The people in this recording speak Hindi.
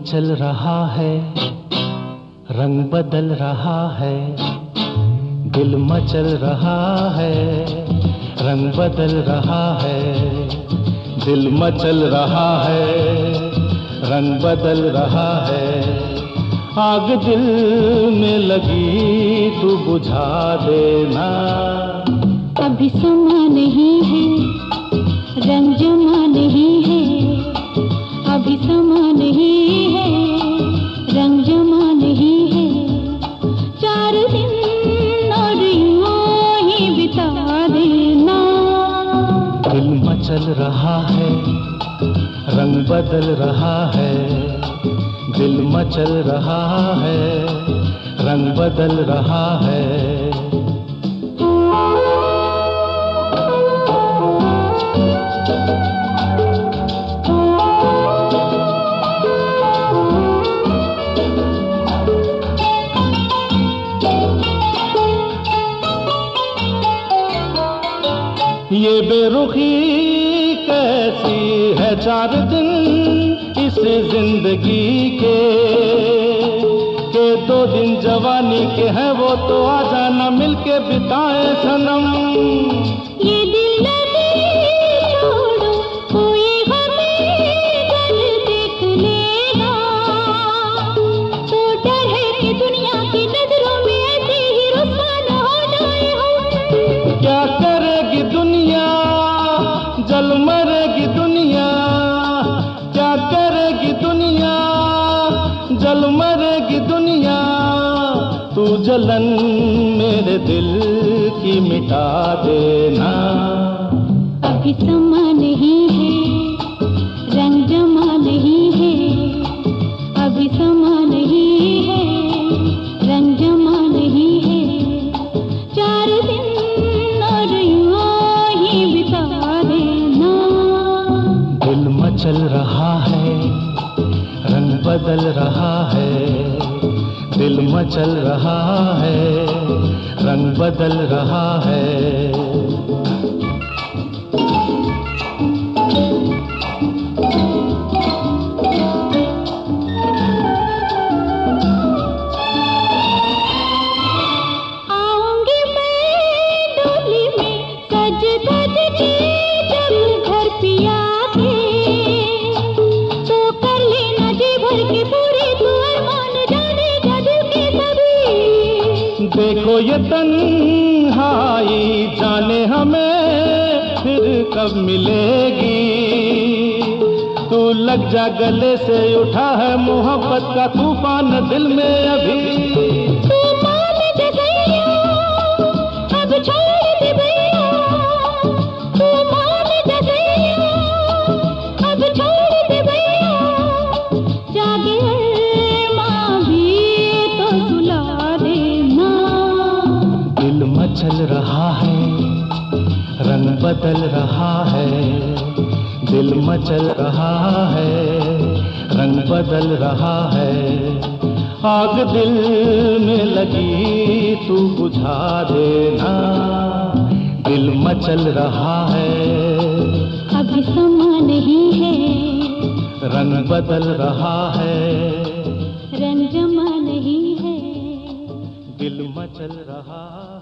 मचल रहा है, रंग बदल रहा है, दिल मचल रहा है, रंग बदल रहा है, दिल मचल रहा है, रंग बदल रहा है। आग दिल में लगी तू बुझा देना। अभी समा नहीं है, रंग जमा नहीं है, अभी समा नहीं है, रंग जमा नहीं है। 4 दिन और यूं ही बिता देना। दिल मचल रहा है, रंग बदल रहा है, दिल मचल रहा है, रंग बदल रहा है। ये बेरुखी कैसी है 4 दिन इस जिंदगी के 2 दिन जवानी के हैं वो तो आ जाना मिलके बिताए सनम। ये दिल नहीं छोड़ो, कोई हमें जल देख लेगा, तो डर है कि दुनिया की नजरों में ऐसे ही रुसवा न हो जाए हम। क्या करेगी दुनिया, जल मरेगी दुनिया, क्या करेगी दुनिया, जल मरेगी दुनिया। तू जलन मेरे दिल की मिटा देना। अभी समा नहीं है, रंग जमा नहीं है, अभी समा नहीं है, रंग जमा नहीं है। 4 दिन और यूं ही बिता देना। दिल मचल रहा है, रंग बदल रहा है, दिल मचल रहा है, रंग बदल रहा है। आऊंगी मैं डोली में सज धज के, जब घर पिया के, तो कर लेना जी भर के पूरे तू अरमान जानेगा दिल के सभी। देखो ये तन्हाई जाने हमें फिर कब मिलेगी। तू लग जा गले से उठा है मोहब्बत का तूफान दिल में अभी। तू मान जा गया, अब छोड़ दे भैया, तू मान जा गया, अब छोड़ दे भैया। जागे माँ भी तो सुला देना। दिल मचल रहा है, रंग बदल रहा है, दिल मचल रहा है, रंग बदल रहा है। आग दिल में लगी तू बुझा देना। दिल मचल रहा है, अभी समा नहीं है, रंग बदल रहा है, रंग जमा नहीं है। दिल मचल रहा